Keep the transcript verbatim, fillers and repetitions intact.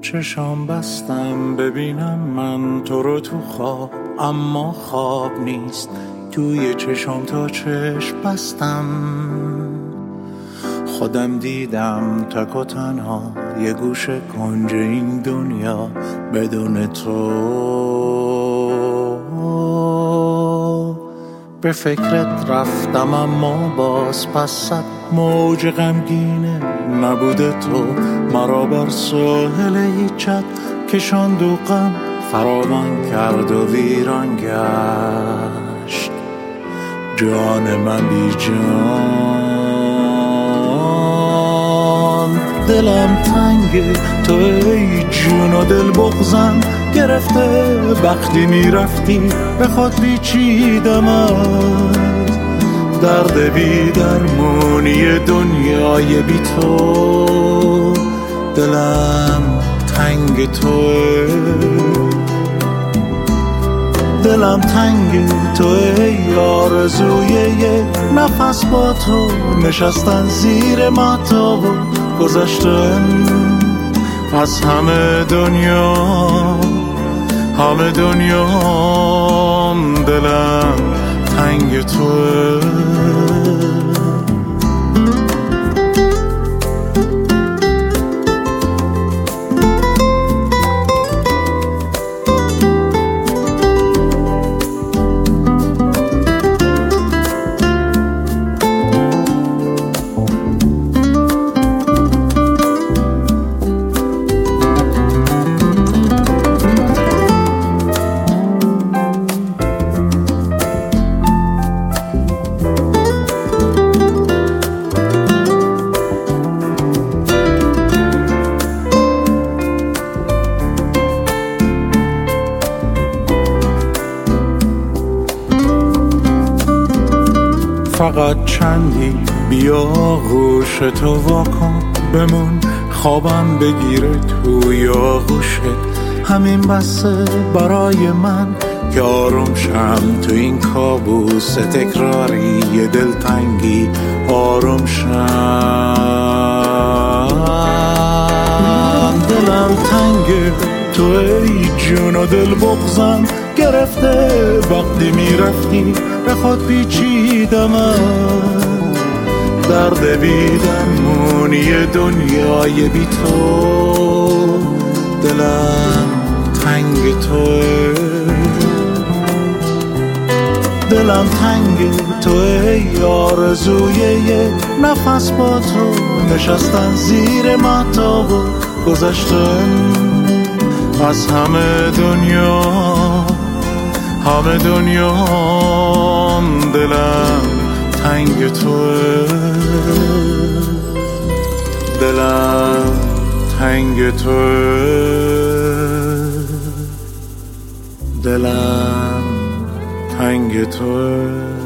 چشام بستم ببینم من تو رو تو خواب، اما خواب نیست. توی چشام تا چشم بستم خودم دیدم تک و تنها یه گوشه کنج این دنیا بدون تو. به فکرت رفتم اما باز پس صد موج غمگینه نبوده تو مرا بر ساحل هیچت کشاند و غم فراوان کرد و ویران گشت جان من بی جان. دلم تنگه تو ای جون و دل بغزم گرفته وقتی میرفتی به خود پیچیدم از درد بی درمونی دنیای بی تو. دلم تنگ توه، دلم تنگ توه، آرزوی یه نفس با تو نشستن زیر مهتاب و گذشتن از همه دنیا همه دنیا. دلم تنگ توه. فقط چندی بیا گوش تو واکن بمون خوابم بگیره توی آغوشت. همین بسه برای من که آروم شم تو این کابوس تکراری یه دلتنگی آروم شم. دلم تنگه تو ای جون و دل بغزم گرفته وقتی میرفتی به خود پیچیدم از درد بی درمونی دنیای بی تو. دلم تنگ توه، دلم تنگ توه، آرزوی یه نفس با تو نشستن زیر مهتاب و گذشتن از همه دنیا همه دنیا. دلم تنگ توه، دلم تنگ توه، دلم تنگ توه.